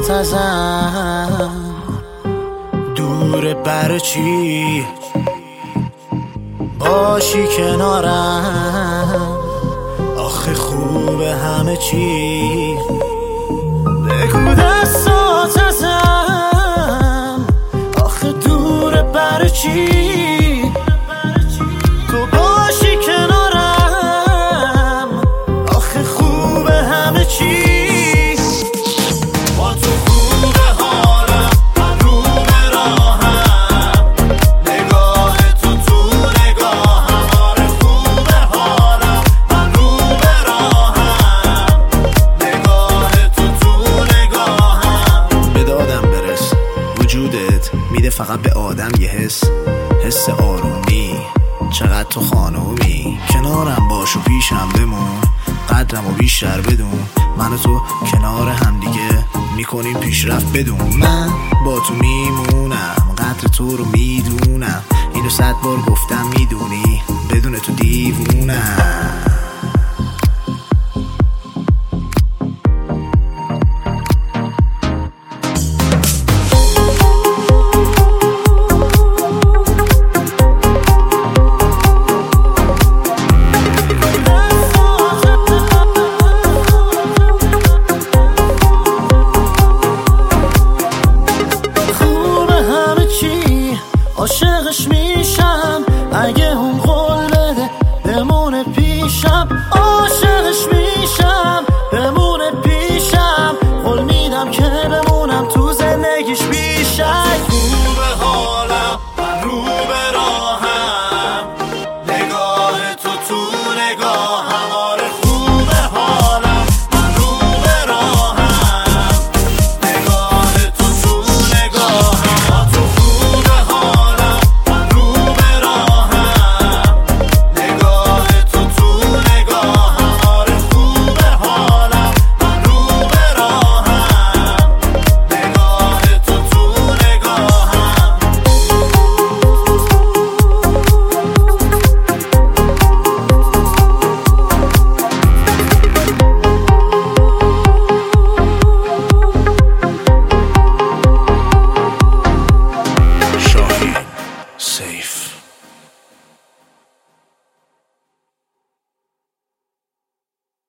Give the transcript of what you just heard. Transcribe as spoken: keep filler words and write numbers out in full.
ساعت ازم دوره، برای چی باشی کنارم؟ آخه خوبه همه چی، بگو دستات ازم آخه دوره، برای چی تو باشی کنارم؟ آخه خوبه همه چی، با تو خوبه حالم، من رو به راهم، نگاه تو تو نگاهم. آره خوبه حالم، من رو به راهم، نگاه تو تو نگاهم. به دادم برس، وجودت میده فقط به آدم یه حس، حس آرومی. چقدر تو خانومی، کنارم باش و پیشم بمون، قدرم و بیشتر بدون. من و تو کنار هم دیگه میکنیم پیشرفت بدون. من با تو میمونم، قدر تو رو میدونم، اینو صد بار گفتم میدونی، بدون تو دیوونم.